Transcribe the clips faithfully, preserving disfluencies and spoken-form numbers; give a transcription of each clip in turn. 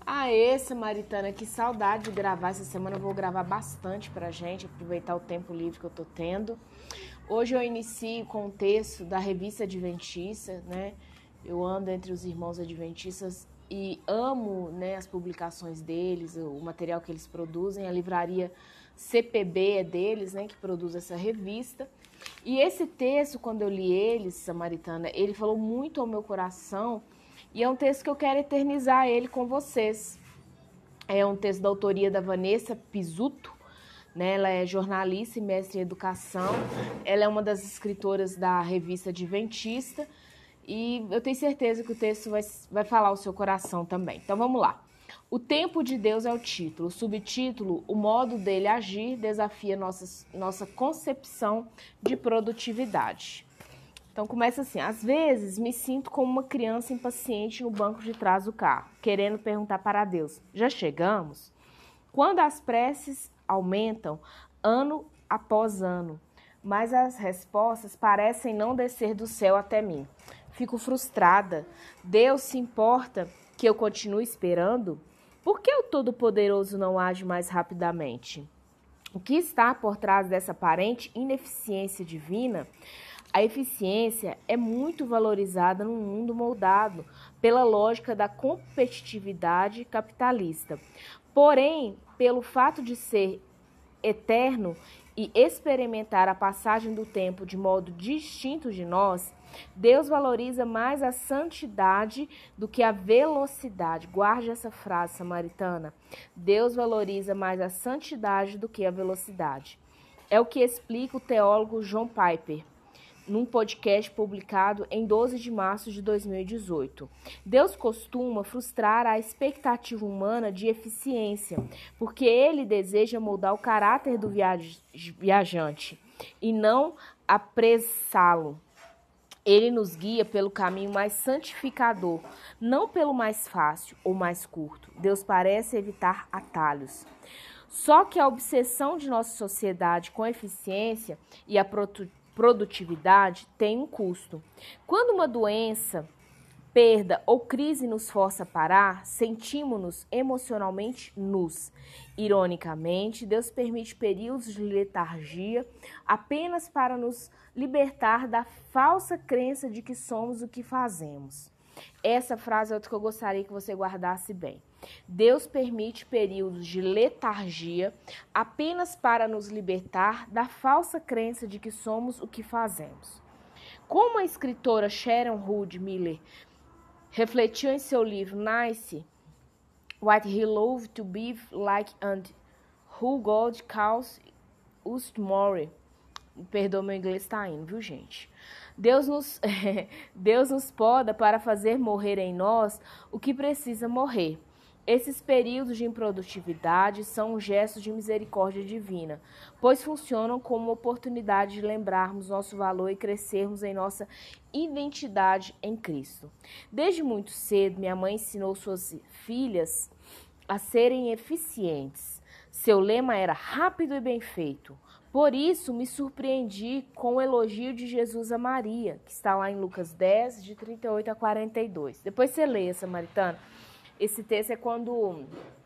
Aê, Samaritana, que saudade de gravar. Essa semana eu vou gravar bastante pra gente, aproveitar o tempo livre que eu tô tendo. Hoje eu inicio com o texto da Revista Adventista, né? Eu ando entre os irmãos adventistas e amo, né, as publicações deles, o material que eles produzem. A livraria C P B é deles, né, que produz essa revista. E esse texto, quando eu li ele, Samaritana, ele falou muito ao meu coração. E é um texto que eu quero eternizar ele com vocês. É um texto da autoria da Vanessa Pizzuto, né? Ela é jornalista e mestre em educação. Ela é uma das escritoras da revista Adventista. E eu tenho certeza que o texto vai, vai falar ao seu coração também. Então vamos lá. O tempo de Deus é o título. O subtítulo, o modo dele agir desafia nossa, nossa concepção de produtividade. Então começa assim: às vezes me sinto como uma criança impaciente no banco de trás do carro, querendo perguntar para Deus: já chegamos? Quando as preces aumentam ano após ano, mas as respostas parecem não descer do céu até mim. Fico frustrada. Deus se importa que eu continue esperando? Por que o Todo-Poderoso não age mais rapidamente? O que está por trás dessa aparente ineficiência divina? A eficiência é muito valorizada num mundo moldado pela lógica da competitividade capitalista. Porém, pelo fato de ser eterno e experimentar a passagem do tempo de modo distinto de nós, Deus valoriza mais a santidade do que a velocidade. Guarde essa frase, Samaritana. Deus valoriza mais a santidade do que a velocidade. É o que explica o teólogo John Piper num podcast publicado em doze de março de dois mil e dezoito. Deus costuma frustrar a expectativa humana de eficiência, porque ele deseja moldar o caráter do viajante e não apressá-lo. Ele nos guia pelo caminho mais santificador, não pelo mais fácil ou mais curto. Deus parece evitar atalhos. Só que a obsessão de nossa sociedade com a eficiência e a produtividade produtividade tem um custo. Quando uma doença, perda ou crise nos força a parar, sentimos-nos emocionalmente nus. Ironicamente, Deus permite períodos de letargia apenas para nos libertar da falsa crença de que somos o que fazemos. Essa frase é outra que eu gostaria que você guardasse bem. Deus permite períodos de letargia apenas para nos libertar da falsa crença de que somos o que fazemos. Como a escritora Sharon Hood Miller refletiu em seu livro Nice, What He Loved to Be Like and Who God Calls Us Tomorrow. Perdoa, meu inglês está indo, viu, gente? Deus nos, Deus nos poda para fazer morrer em nós o que precisa morrer. Esses períodos de improdutividade são um gesto de misericórdia divina, pois funcionam como uma oportunidade de lembrarmos nosso valor e crescermos em nossa identidade em Cristo. Desde muito cedo, minha mãe ensinou suas filhas a serem eficientes. Seu lema era rápido e bem feito. Por isso, me surpreendi com o elogio de Jesus a Maria, que está lá em Lucas dez, de trinta e oito a quarenta e dois. Depois você lê, Samaritana. Esse texto é quando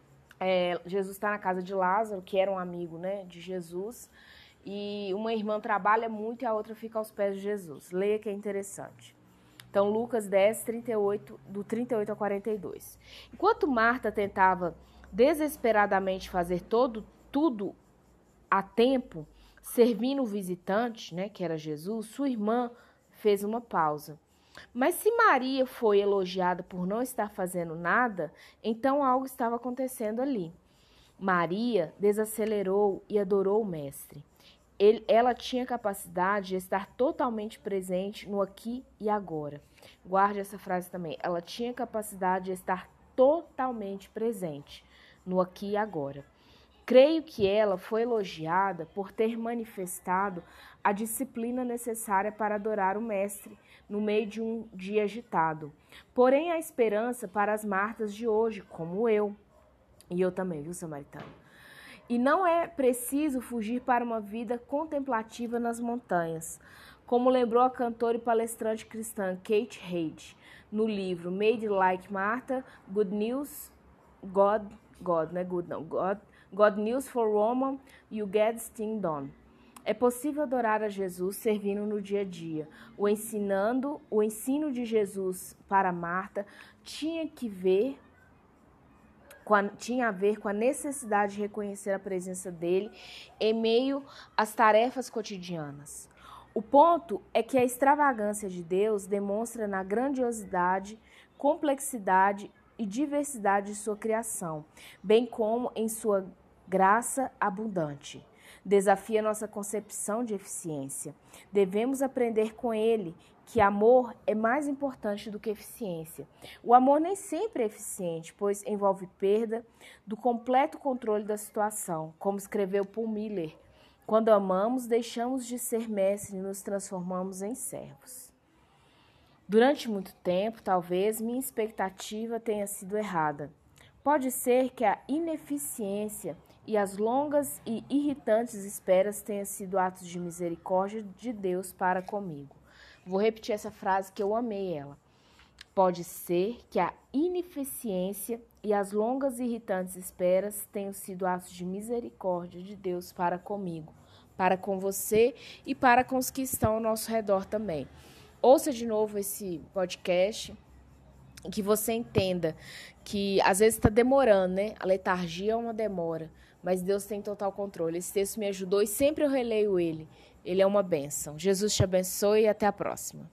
é, Jesus está na casa de Lázaro, que era um amigo, né, de Jesus, e uma irmã trabalha muito e a outra fica aos pés de Jesus. Leia que é interessante. Então, Lucas dez, trinta e oito, do trinta e oito a quarenta e dois. Enquanto Marta tentava desesperadamente fazer todo, tudo a tempo, servindo o visitante, né, que era Jesus, sua irmã fez uma pausa. Mas se Maria foi elogiada por não estar fazendo nada, então algo estava acontecendo ali. Maria desacelerou e adorou o Mestre. Ele, ela tinha capacidade de estar totalmente presente no aqui e agora. Guarde essa frase também. Ela tinha capacidade de estar totalmente presente no aqui e agora. Creio que ela foi elogiada por ter manifestado a disciplina necessária para adorar o Mestre no meio de um dia agitado. Porém, há esperança para as Martas de hoje, como eu. E eu também, viu, Samaritana? E não é preciso fugir para uma vida contemplativa nas montanhas, como lembrou a cantora e palestrante cristã Kate Reid no livro Made Like Martha, Good News God, God, não é good não, God, God news for Roman, you get things done. É possível adorar a Jesus servindo no dia a dia. O ensinando, o ensino de Jesus para Marta tinha que ver com a, tinha a ver com a necessidade de reconhecer a presença dele em meio às tarefas cotidianas. O ponto é que a extravagância de Deus demonstra na grandiosidade, complexidade e diversidade de sua criação, bem como em sua graça abundante. Desafia nossa concepção de eficiência. Devemos aprender com ele que amor é mais importante do que eficiência. O amor nem sempre é eficiente, pois envolve perda do completo controle da situação, como escreveu Paul Miller. Quando amamos, deixamos de ser mestres e nos transformamos em servos. Durante muito tempo, talvez, minha expectativa tenha sido errada. Pode ser que a ineficiência e as longas e irritantes esperas tenham sido atos de misericórdia de Deus para comigo. Vou repetir essa frase que eu amei ela. Pode ser que a ineficiência e as longas e irritantes esperas tenham sido atos de misericórdia de Deus para comigo, para com você e para com os que estão ao nosso redor também. Ouça de novo esse podcast, que você entenda que às vezes está demorando, né? A letargia é uma demora, mas Deus tem total controle. Esse texto me ajudou e sempre eu releio ele. Ele é uma bênção. Jesus te abençoe e até a próxima.